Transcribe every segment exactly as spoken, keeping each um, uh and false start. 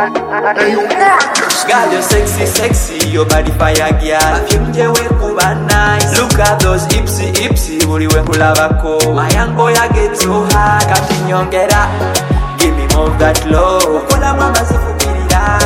Girl, you're sexy, sexy, your body fire, girl. Perfume je we kuba nice. Look at those ipsy, ipsy, uri we kulabako. My young boy, I get so high. Kati nyongera, give me more of that low. Kola mama zifukirira,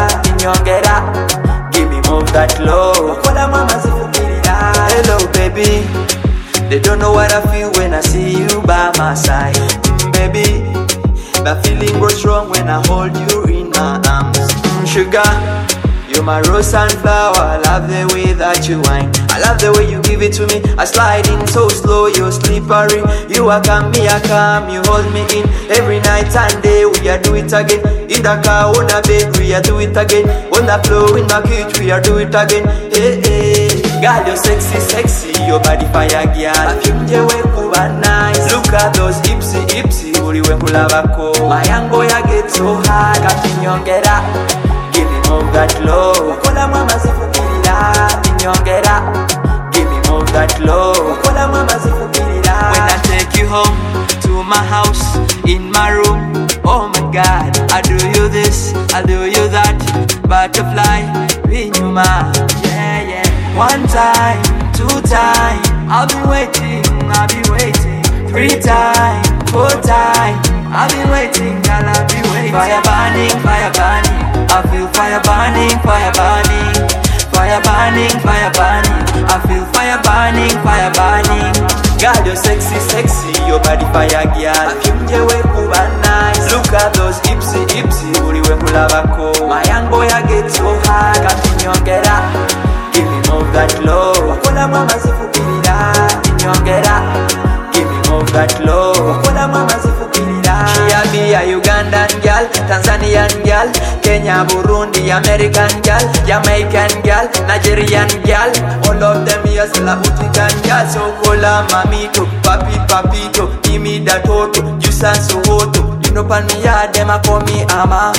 nyongera, give me more of that low. Kola mama zifukirira. Hello, baby. They don't know what I feel when I see you by my side, mm, baby. That feeling grows strong when I hold you in my arms. Mm, sugar, you're my rose and flower. I love the way that you whine. I love the way you give it to me. I slide in so slow, you're slippery. You are calm, me I calm. You hold me in every night and day. We are do it again. In the car, on the bed, we are do it again. On the floor, in the kitchen, we are do it again. Hey, hey. Girl, you're sexy, sexy. Your body fire, girl. Perfume je we kuba nice. Look at those ipsy, ipsy. Uri we kulabako. My young boy, I get so high. Kati nyongera, give me more of that low. Kola mama zifukirira, nyongera, give me more of that low. Kola mama zifukirira. When I take you home to my house, in my room, oh my God, I do you this, I do you that. Butterfly, Vinyuma, yeah, yeah. One time, two time, I'll be waiting, I'll be waiting. Three time, four time, I'll be waiting, girl, I'll be waiting. Fire burning, fire burning, I feel fire burning, fire burning. Fire burning, fire burning, I feel fire burning, fire burning. Girl, you're sexy, sexy, your body fire, girl. Perfume je we kuba nice. Look at those ipsy, ipsy, uri we kulabako. My young boy, I get so high. Kati nyongera, give me more of that low. Kola mama zifukirira, nyongera, give me more of that low. Kola mama zifukirira. She a be a Ugandan girl, Tanzanian girl, Kenya, Burundi, American girl, Jamaican girl, Nigerian girl. All of them here still a Utican girl. So kola mamito, papi papito, give me that toto, juice and sohoto. You know pan me ya, them a call me ama.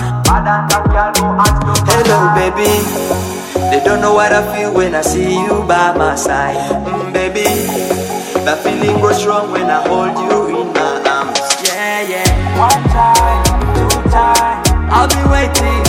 Hello baby. They don't know what I feel when I see you by my side, mm, baby. That feeling grows strong when I hold you in my arms. Yeah, yeah. One time, two time, I'll be waiting,